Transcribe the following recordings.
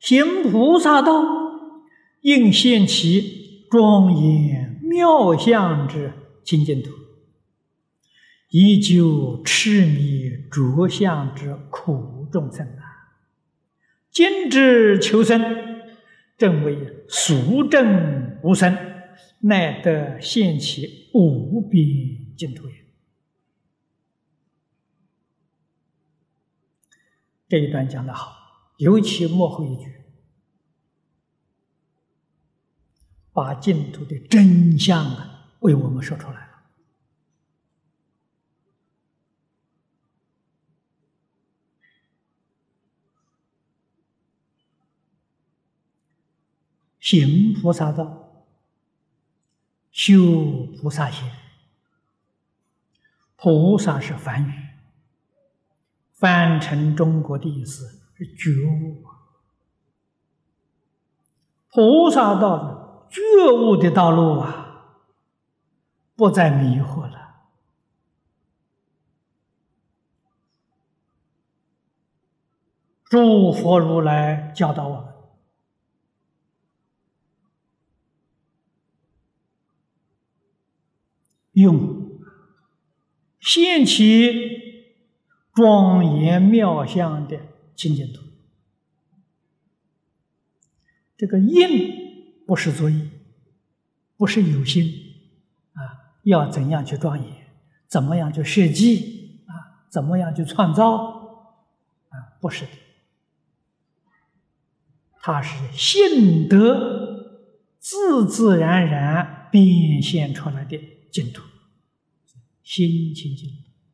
行菩萨道，应现其庄严妙相之清净土，以救痴迷着相之苦众生啊！今之求生，正为俗正无生，乃得现其无边净土也。这一段讲得好，尤其末后一句，把净土的真相为我们说出来了。行菩萨道，修菩萨行。菩萨是梵语，翻成中国的意思是觉悟。菩萨道觉悟的道路啊，不再迷惑了。诸佛如来教导我们，用现其庄严妙相的清净土。这个应不是作意，不是有心啊，要怎样去庄严，怎么样去设计啊，怎么样去创造啊，不是的，它是性德自自然然变现出来的净土，心清净。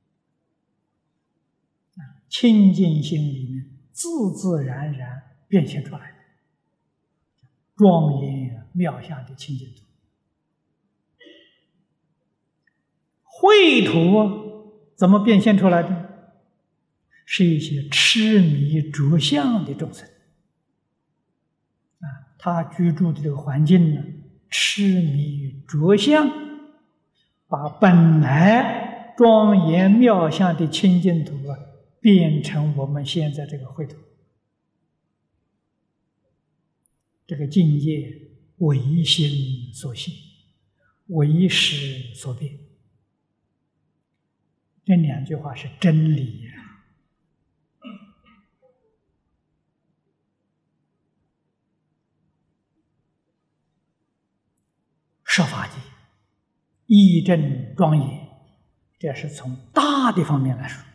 清净心里面自自然然变现出来的庄严妙相的清净土。秽土怎么变现出来的？是一些痴迷着相的众生啊，他居住的这个环境呢，痴迷着相，把本来庄严妙相的清净土啊，变成我们现在这个秽土。这个境界唯心所现，唯识所变。这两句话是真理呀。设法界义正庄严，这是从大的方面来说。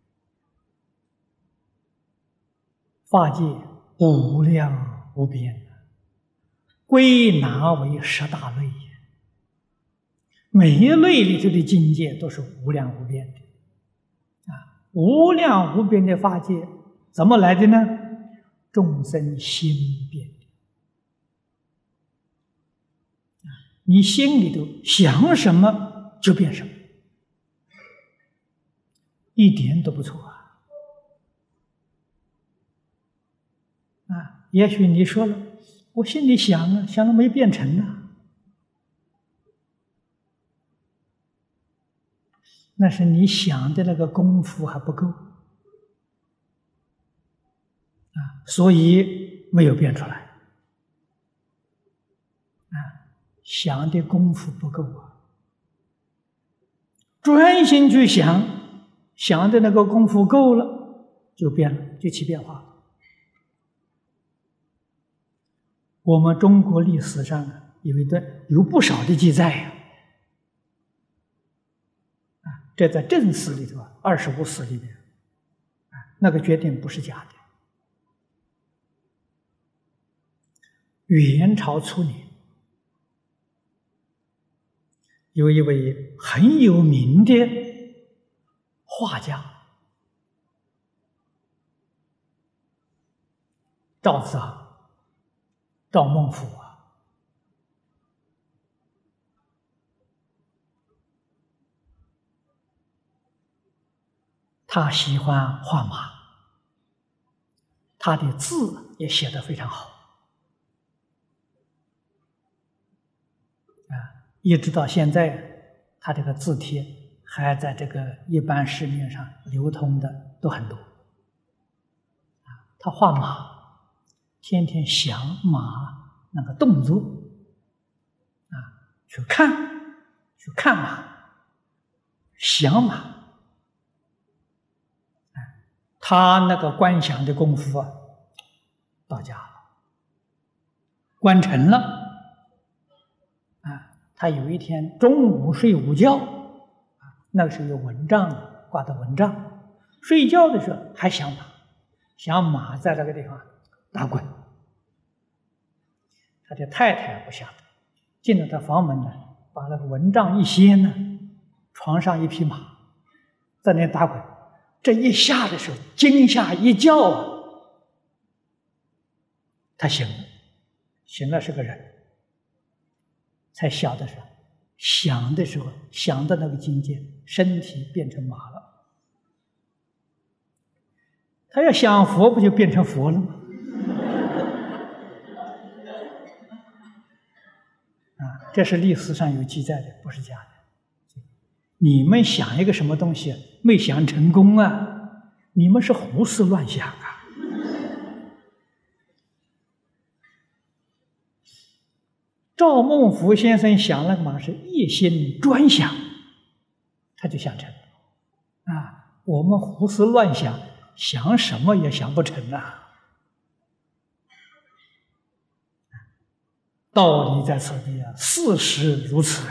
法界无量无边，归纳为10大类，每一类里头的境界都是无量无边的啊！无量无边的法界怎么来的呢？众生心变的啊！你心里头想什么就变什么，一点都不错啊！也许你说了，我心里想了，想了没变成呢，那是你想的那个功夫还不够啊，所以没有变出来啊，想的功夫不够啊，专心去想，想的那个功夫够了，就变了，就起变化了。我们中国历史上有不少的记载呀，这在正史里头25史里面，那个决定不是假的。元朝初年，有一位很有名的画家赵子昂。赵孟頫啊，他喜欢画马，他的字也写得非常好啊，一直到现在，他这个字帖还在这个一般市面上流通的都很多啊。他画马天天想马那个动作，去看马，想马，他那个观想的功夫到家了，观成了。他有一天中午睡午觉，那个时候有蚊帐挂的蚊帐，睡觉的时候还想马，想马在那个地方打滚。他的太太不晓得，进了他房门呢，把那个蚊帐一掀呢，床上一匹马在那打滚。这一下的时候，惊吓一叫他醒了是个人，才晓得是想的时候，想到那个境界，身体变成马了。他要想佛，不就变成佛了吗？这是历史上有记载的，不是假的。你们想一个什么东西没想成功你们是胡思乱想赵孟頫先生想那个马是一心专想，他就想成我们胡思乱想，想什么也想不成道理在此地事实如此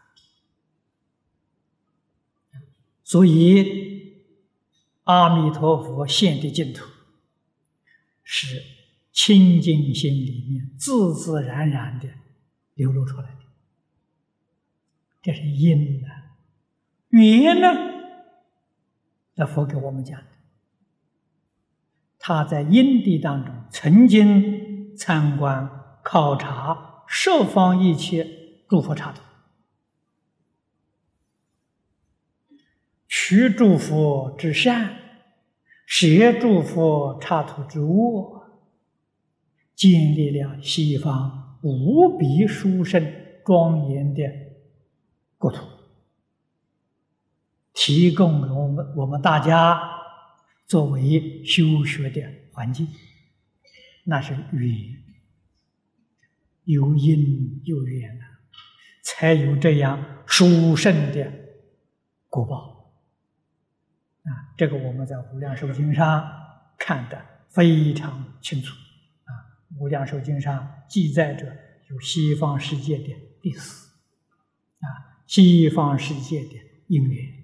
所以阿弥陀佛现的净土是清净心里面自自然然的流露出来的，这是因缘呢？那佛给我们讲的，他在因地当中曾经参观考察十方一切诸佛刹土，取诸佛之善，舍诸佛刹土之恶，建立了西方无比殊胜庄严的国土，提供给我们大家作为修学的环境，那是缘，有因有缘才有这样殊胜的果报这个我们在《无量寿经》上看得非常清楚《无量寿经》上记载着有西方世界的历史西方世界的因缘。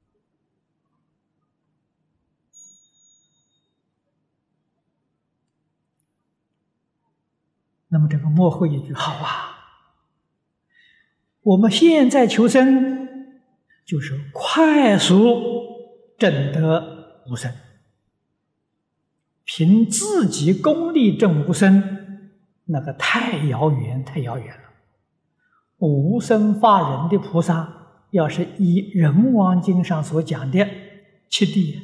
那么这个幕后一句好我们现在求生就是快速证得无生，凭自己功力证无生，那个太遥远了。无生法忍的菩萨，要是依《人王经》上所讲的七地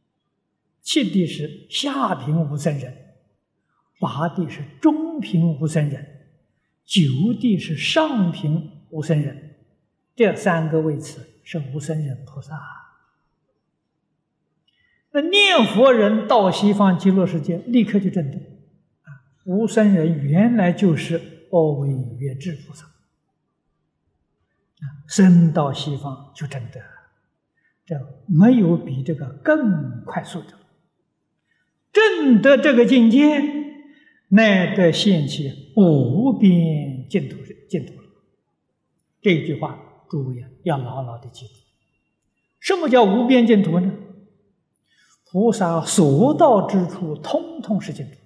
是下品无生人，八地是中品无生人，九地是上品无生人，这三个位次是无生人菩萨。那念佛人到西方极乐世界立刻就证得无生人原来就是阿惟越致菩萨生到西方就证得，这没有比这个更快速的。证得这个境界，乃得现起无边净土了。这句话诸位要牢牢的记住。什么叫无边净土呢？菩萨所到之处通通是净土。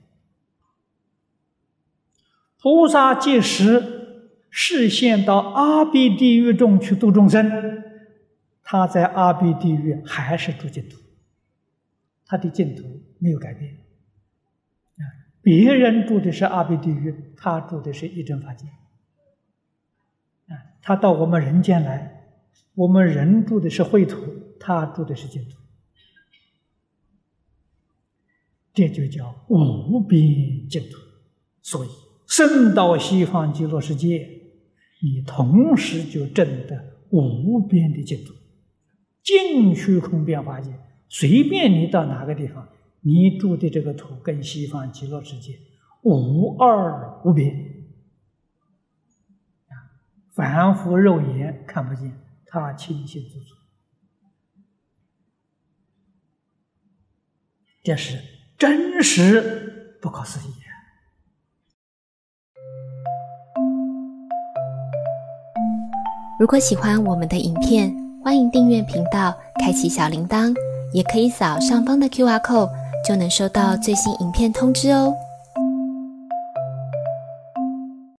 菩萨即使示现到阿鼻地狱中去度众生，他在阿鼻地狱还是住净土，他的净土没有改变。别人住的是阿鼻地狱，他住的是一真法界。他到我们人间来，我们人住的是秽土，他住的是净土。这就叫无边净土。所以升到西方极乐世界，你同时就证得无边的净土。尽虚空遍法界，随便你到哪个地方，你住的这个土跟西方极乐世界无二无别。凡夫肉眼看不见，他清清楚楚。这是真实不可思议。 如果喜欢我们的影片，欢迎订阅频道，开启小铃铛，也可以扫上方的 QR code，就能收到最新影片通知哦。